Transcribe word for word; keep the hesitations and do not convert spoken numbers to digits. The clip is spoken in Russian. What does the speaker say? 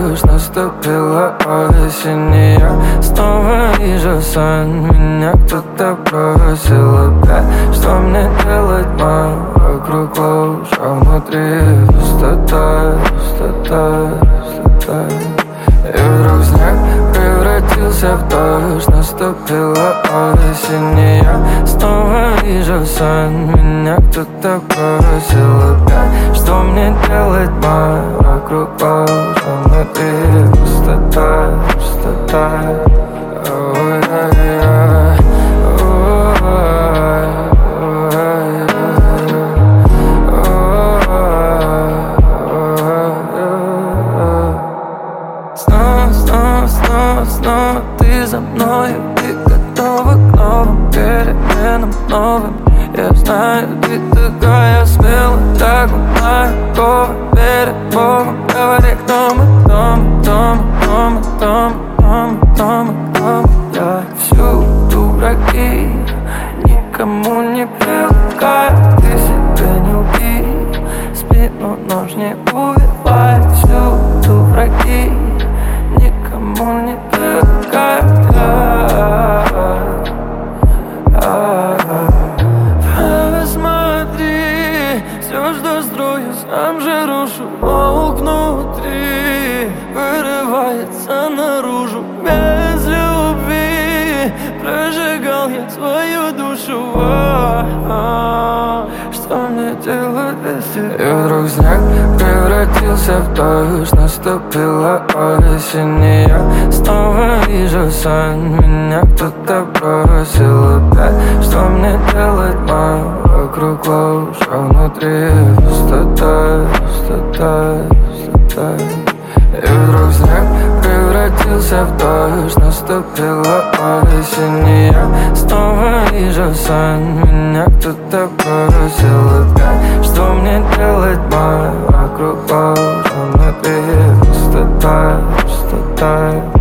дождь, наступила осень, и я снова вижу сон. Меня кто-то бросил опять. Что мне делать, мам? Вокруг ложь, а внутри пустота, пустота, пустота. И вдруг снег превратился в дождь, наступила осень, и я снова вижу сон. Меня кто-то бросил опять. Что мне делать, мам? Вокруг ложь, а внутри пустота, пустота. Ой-ой-ой. Снова, снова, снова, снова ты за мною. Ты готова к новым переменам, новым. Я знаю, ты такая смелая, так умная, такого перед Богом. Говори, кто мы, кто мы, кто мы, кто мы, кто мы, кто мы, кто мы. Я всюду враги, никому не привыкаю. Ты себя не убей, спину нож не убивай. Всюду враги, никому не привыкаю. Посмотри, все, что строю, сам же рушу. Волк внутри вырывается наружу. Без любви прожигал я свою душу. А-а-а. Что мне делать без тебя? И вдруг снег превратился в дождь, наступила осень, и я снова вижу сон. Меня кто-то бросил опять. Что мне делать, мам? Вокруг ложь, а внутри пустота, пустота, пустота. И вдруг снег превратился в дождь, наступила осень, и я снова вижу сон. Меня кто-то бросил опять. Что мне делать, мам? Вокруг ложь, а внутри пустота, пустота.